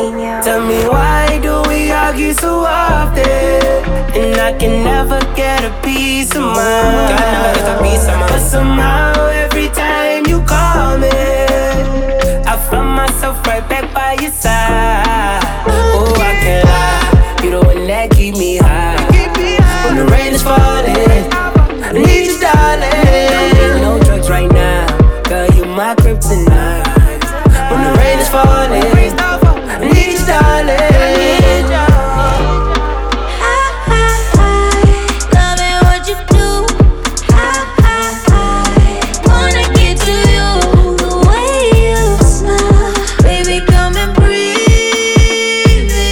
niño. Tell me why do we argue so often, and I can never get a piece of mind. Can I never get a piece of mind? But somehow every time you call me, I find myself right back by your side. Oh, I can't lie, you the one that keep me high. When the rain is falling, I need you, darling. Don't need no drugs right now, girl, you my kryptonite. When the rain is falling, I need you, darling. Loving what you do. Wanna get to you, the way you smile. Baby, come and breathe me.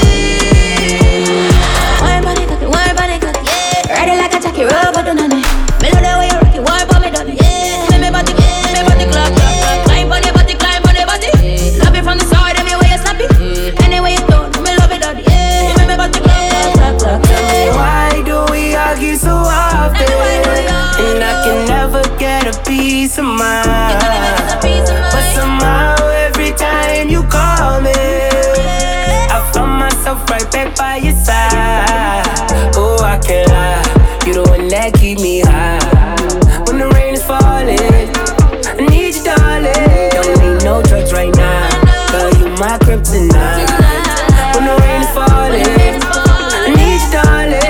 Wine body cocky, yeah. Ride it like a jockey, rub it on it. Me love the way you rock it, wine for me done it. Yeah, me body clap. Climb on your body. Love it from the side, every way you snap it. Anyway you don't, me love it done it. Yeah, me body clap. Why do we argue so often, and I can never get a piece of mind? But somehow every time you call me, I find myself right back by your side. Oh, I can't lie, you the one that keep me high. When the rain is falling, I need you, darling. Don't need no drugs right now, girl, you my kryptonite. When the rain is falling, I need you, darling.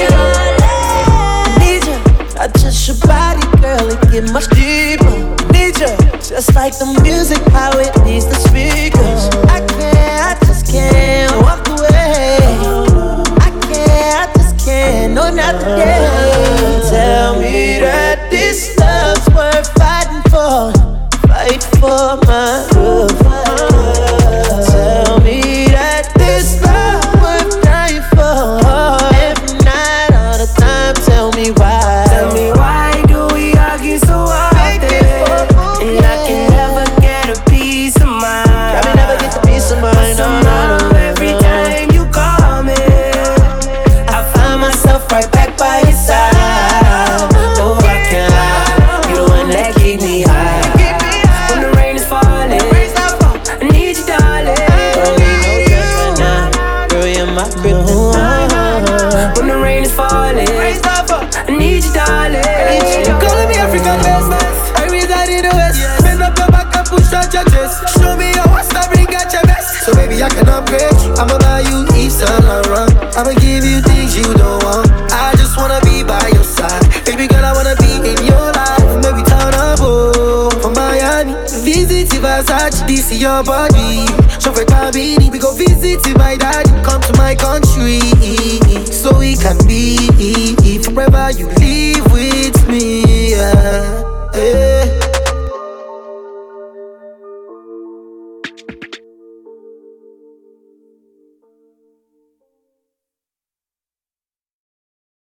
Need you, I touch your body, girl, it get much deeper. Need you, just like the music, how it needs the speakers. I just can't walk away. I just can't, no, not today. Tell me that this love's worth fighting for. Fight for my love. Tell me that this love worth dying for. Every night, all the time, tell me why. Tell me why do we argue so often, and I can never get a piece of mind. I may never get the peace of mind. Somehow every time you call me, I find myself right back by your side. Oh, I can't lie, you the one that keep me high. When the rain is falling, I need you, darling. Don't need no drugs right now, girl, you're my kryptonite. When the rain is falling, I need you, darling. Calling me African best. I reside in the West. Bend up your back and push out your chest. Show me your what's that bring out your best. So baby, I can upgrade. I'ma buy you Yves Saint Laurent. I'ma give you things you don't want. I just wanna be by your side. Baby girl, I wanna be in your life. Maybe turn up, from Miami. Visit Versace, this is your body. So for Tabini, we go visit my daddy. Come to my country, so we can be forever you